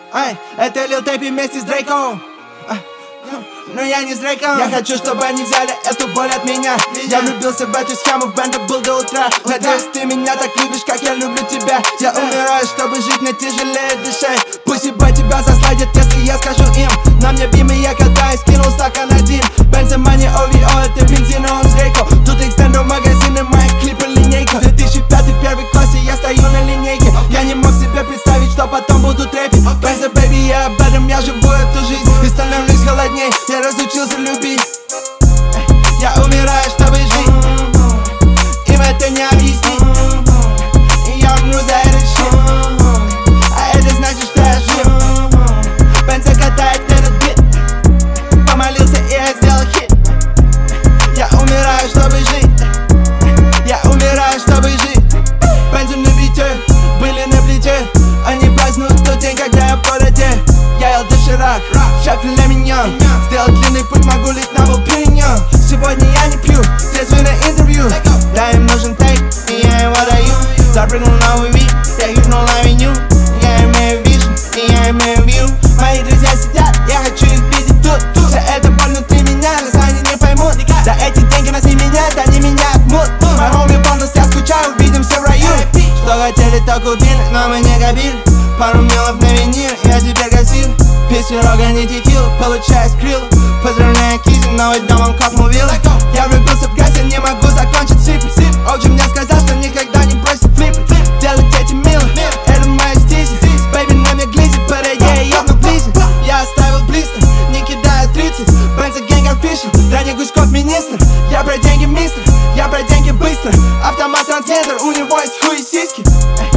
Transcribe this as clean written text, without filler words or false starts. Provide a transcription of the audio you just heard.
Ай, это Lil Tape вместе с Дрейком. Но я не с Дрейком. Я хочу, чтобы они взяли эту боль от меня. Я влюбился в эту схему, в бенда был до утра. Надеюсь, ты меня так любишь, как я люблю тебя. Я умираю, чтобы жить, мне тяжелее дышать. Пусть ебать тебя засладят, если я скажу им. На мне бимы, я катаюсь, кинул стакан один. Бензомани, OVO, это бензин, он с Дрейко. Тут экстенду магазины, мои клипы линейка. 2005, первый класс, и я стою на линейке. Я не мог себе представить, что потом буду трэпить. Бенза, бэйби, я об этом, я живу эту жизнь. И становлюсь холодней, я разучился любить. Я умираю, чтобы жить. Им это не объяснить. И я умру за этот shit. А это значит, что я жив. Бенза катает этот бит. Помолился, и я сделал хит. Я умираю, чтобы жить. Я умираю, чтобы жить. Бенза на бите, были на плите. Они празднуют тот день, когда я в городе. Я ел доширак, шаг для меня. Сделал длинный путь, могу лить на волпиньон. Сегодня я не пью, трезвый на интервью. Да, им нужен тейк, и я им отдаю. Запрыгнул на UV, я хипнул на меню. Я имею вижн, и я имею вью. Мои друзья сидят, я хочу их видеть тут. Все это боль внутри меня, но они не поймут. За эти деньги нас не меняют, они меня отмут. Мой хоми бонус, я скучаю, увидимся в раю. Что хотели, то купили, но мы не копили. Пару милов на винил, я теперь гасил. Песню рога не текил, получаю скрилл. Поздравляю Кизи, новый дом он капнул вилл. Я влюбился в грязь, я не могу закончить сипы. Оджи мне сказал, что никогда не бросит флипы. Делать эти милы, это моя стизи. Бэйби на мне глизит, я ебну близит. Я оставил блистер, не кидаю 30. Бенза гэнг офишл, ранний Гуськов министр. Я про деньги мистер, я про деньги быстро. Автомат трансгендер, у него есть хуй и сиськи.